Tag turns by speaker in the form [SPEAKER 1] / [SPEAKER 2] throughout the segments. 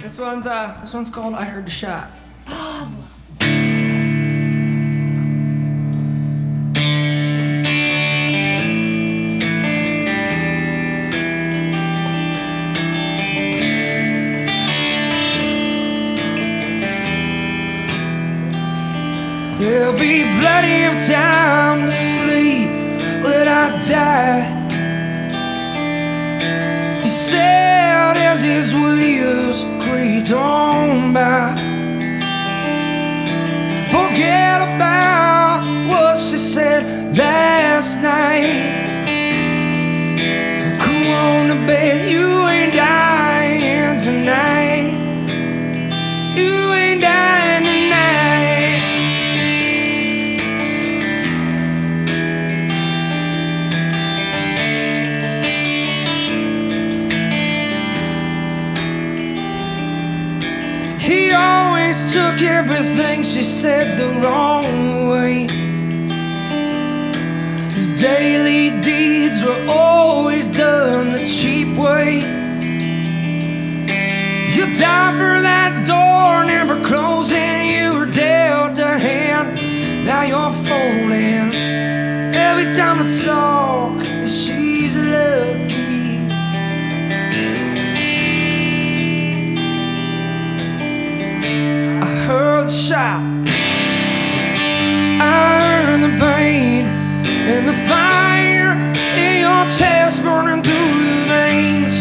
[SPEAKER 1] This one's called I Heard the Shot.
[SPEAKER 2] There'll be plenty of time to sleep when I die. He said as his wheels creaked on by. Forget about what she said last night. Go on to bed, you ain't dying tonight. You ain't dying tonight. He always took everything she said the wrong way. His daily deeds were always done the cheap way. You died for that door, never closing. You were dealt a hand, now you're folding. Every time I talk, she's lucky. I heard the shout, I heard the pain, and the fire in your chest burning through your veins.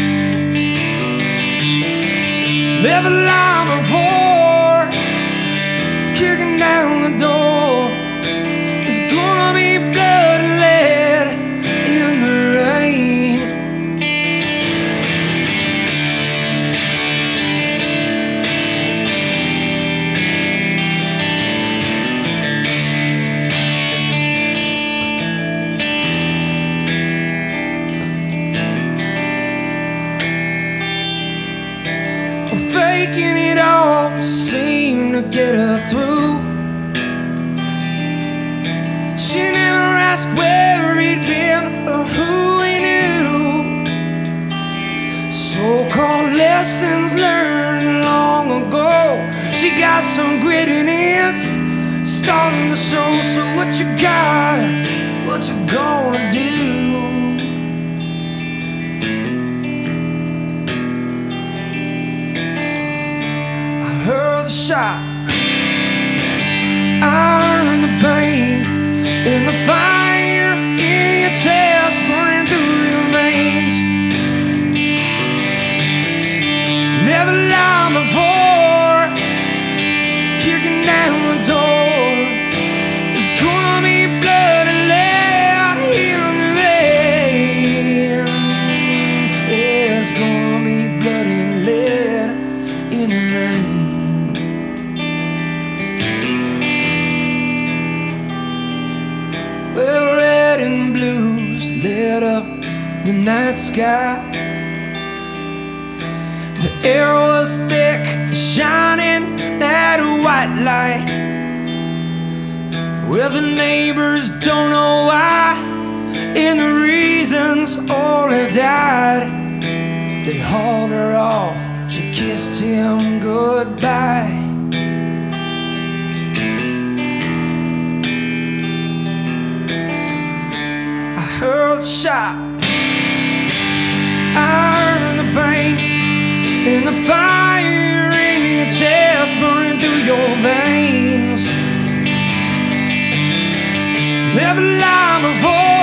[SPEAKER 2] Never long before, kicking down the door. There's gonna be blood and lead in the rain. Faking it all seemed to get her through. She never asked where he'd been or who he knew. So-called lessons learned long ago. She got some grit and it's starting to show. So what you got, what you gonna do? I heard the shot, I heard the pain, and the fire in your chest burning through your veins. Never long before, kicking down the door. There's gonna be blood and lead in the rain. There's gonna be blood and lead in the rain. Well, red and blues lit up the night sky. The air was thick, shining that white light. Well, the neighbors don't know why, and the reasons all have died. They hauled her off, she kissed him goodbye. I heard the shot, I heard the pain, and the fire in your chest burning through your veins. Never long before,